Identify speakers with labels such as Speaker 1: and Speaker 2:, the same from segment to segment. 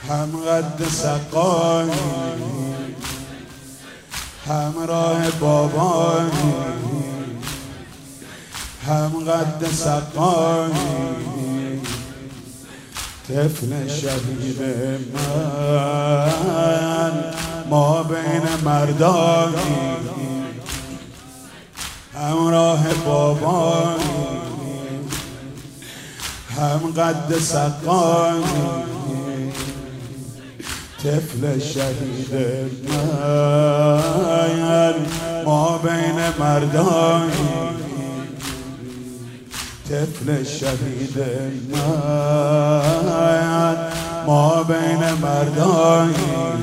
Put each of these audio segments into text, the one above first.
Speaker 1: هم قد سقایی همراه بابایی هم قد سقایی طفل شهید من ما بین مردانی همراه بابایی هم قد سقایی طفل شهید من ما بین مردانی طفل شهید من ما بین مردانی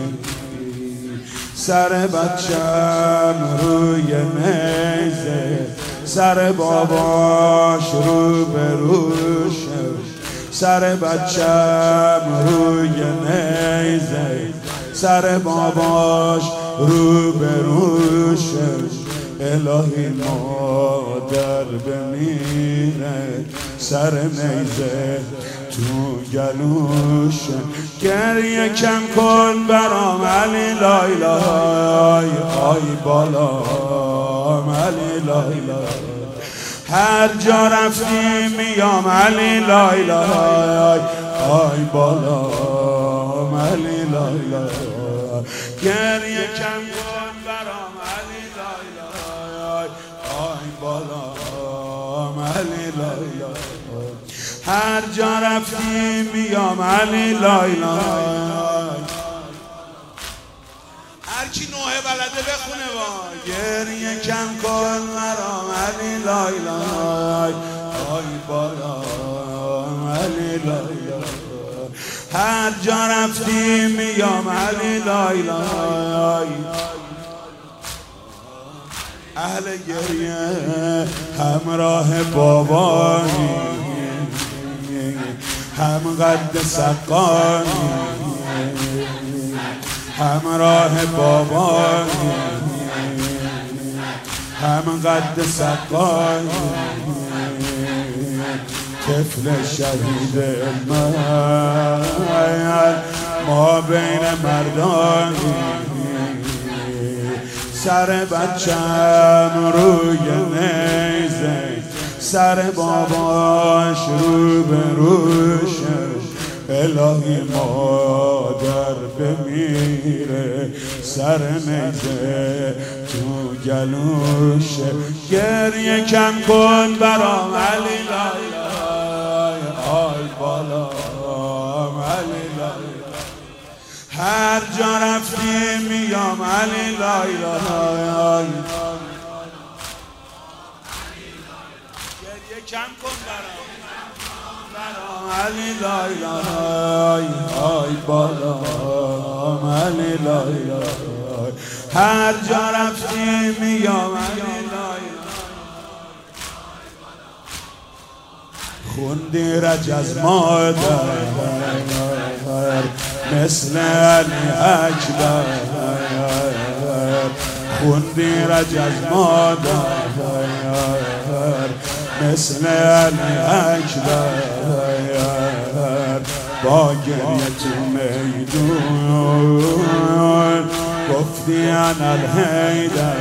Speaker 1: سر بچم روی میزه سر باباش رو به روشه سر بچم روی نیزه سر باباش رو به روشه الهی مادر بمیره سر نیزه تو گلوشه گریه کم کن برام علی لایلای آی بالام علی لایلای هر جا رفتی میام علی لایلای آی بالام علی لایلای گریه کم کن برام علی لایلای آی بالام علی لایلای هر جا رفتی میام علی لایلای هر کی نوحه بلده بخونه وای گریه کم کن مرام علی لایلای آی بالام علی لایلای هر جا رفتی میام علی لایلای اهل گریه همراه بابانی هم قد سقانی همراه بابانی هم قد سقانی طفل شهید من ما بین مردانی سر بچم روی نیزه سر باباش رو به روشه الهی مادر بمیره سر نیزه تو گلوشه گریه کم کن برام علی لایلای آی بالام علی لایلای هر جا رفتی میام علی لایلای گریه کم کن برام علی لایلای آی بالام علی لایلای هر جا رفتی میام علی لایلای خوندی رج از مادر مثل علی اکبر خوندی رج از مادر مثل علی اکبر با گریه تو میدون گفتی انا الحیدر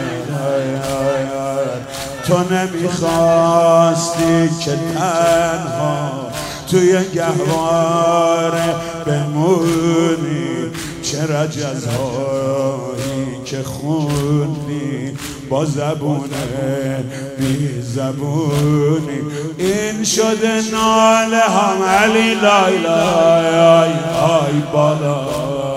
Speaker 1: تو نمیخواستی که تنها توی گهواره بمونی چرا جزایی که خوندی با زبون بی زبونی این شده ناله هم علی لایلای آی بالا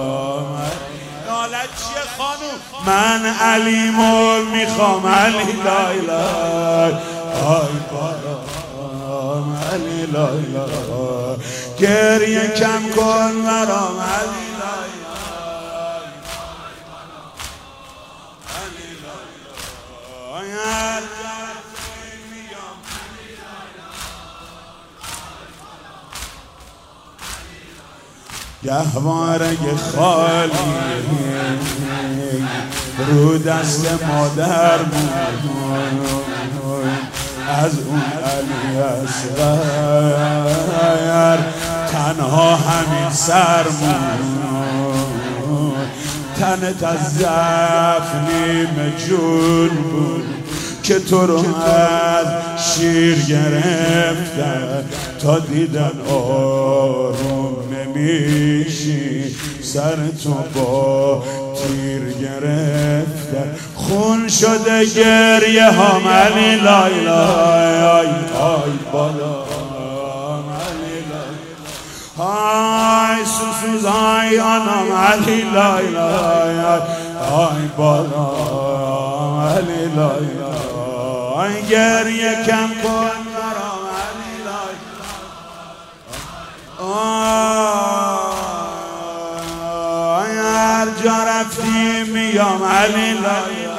Speaker 1: ناله چیه خانوم من علیمو میخوام علی لایلای آی بالا علی لایلای گریه کم کن مرام علی گهواره خالی رو دست مادر بود از اون علی اصغر تنها همین سرمون تنت از ضعف نیمه جون بود که تو رو از شیر گرفتن تا دیدن آروم نمیشی سر تو با تیر گرفتن خون شده گریه ها علی لای لای آی بالا های سوسوز های آنام علی لای لای آی بالا علی لای لای گریه کم کن مرام علی لای آی هر جا رفتی میام علی لای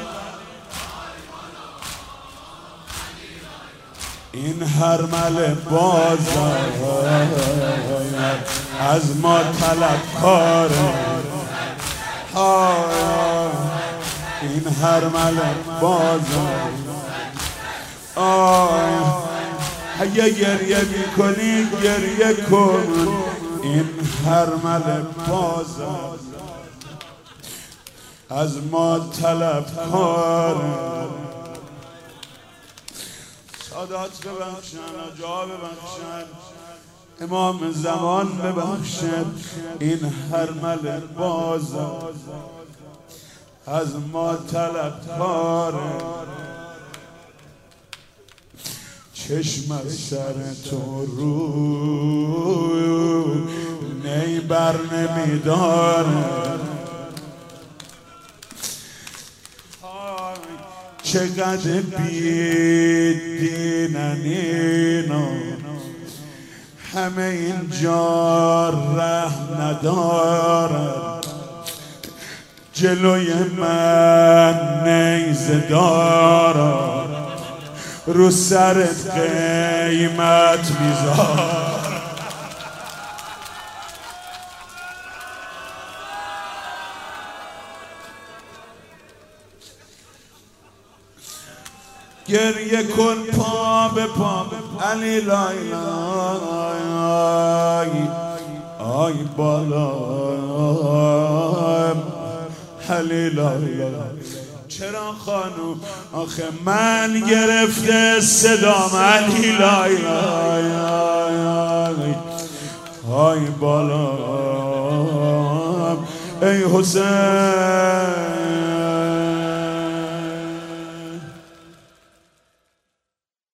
Speaker 1: این هرمل بازار از ما طلبکاره این هرمل بازار اگه گریه میکنی گریه کن این هرمل بازار از ما طلبکاره سادات ببخشن آجا ببخشن امام زمان ببخشن این هرمل بازار از ما طلبکاره چشم از سر تو رو نی بر نمیداره چقدر بیدینن اینا همه اینجا رحم ندارن جلوی من نیزه دارن رو سرت قیمت میذارن گریه کن پا به پا علی لای لای آی بالا علی لای چرا خانو آخه من گرفته صدام علی لای لای آی بالا ای حسین